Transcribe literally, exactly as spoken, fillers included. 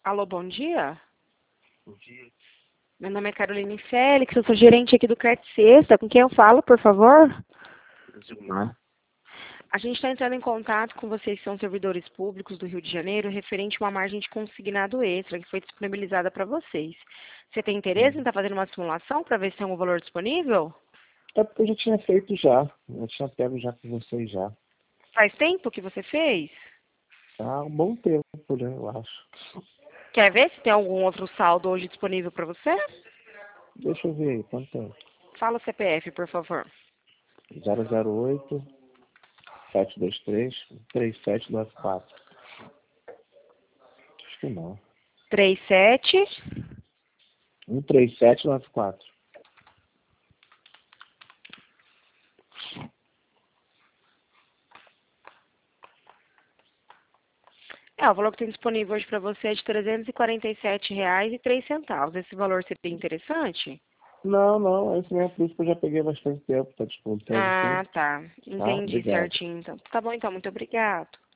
Alô, bom dia. Bom dia. Meu nome é Caroline Félix, eu sou gerente aqui do Cart Sexta. Com quem eu falo, por favor? Gilmar. A gente está entrando em contato com vocês que são servidores públicos do Rio de Janeiro, referente a uma margem de consignado extra que foi disponibilizada para vocês. Você tem interesse em estar fazendo uma simulação para ver se tem algum valor disponível? É porque eu já tinha feito já. Eu tinha pego já com vocês já. Faz tempo que você fez? Há um bom tempo, né, eu acho. Quer ver se tem algum outro saldo hoje disponível para você? Deixa eu ver aí, quanto é? Fala o C P F, por favor. zero zero oito, sete dois três, três sete nove quatro. Acho que não. três sete. um três sete nove quatro. É, o valor que tem disponível hoje para você é de trezentos e quarenta e sete reais e três centavos. Esse valor seria interessante? Não, não, esse mesmo por isso que eu já peguei há bastante tempo, tá descontando Ah, tudo. tá. Tá? Entendi Obrigado. certinho, então. Tá bom, então. Muito obrigado.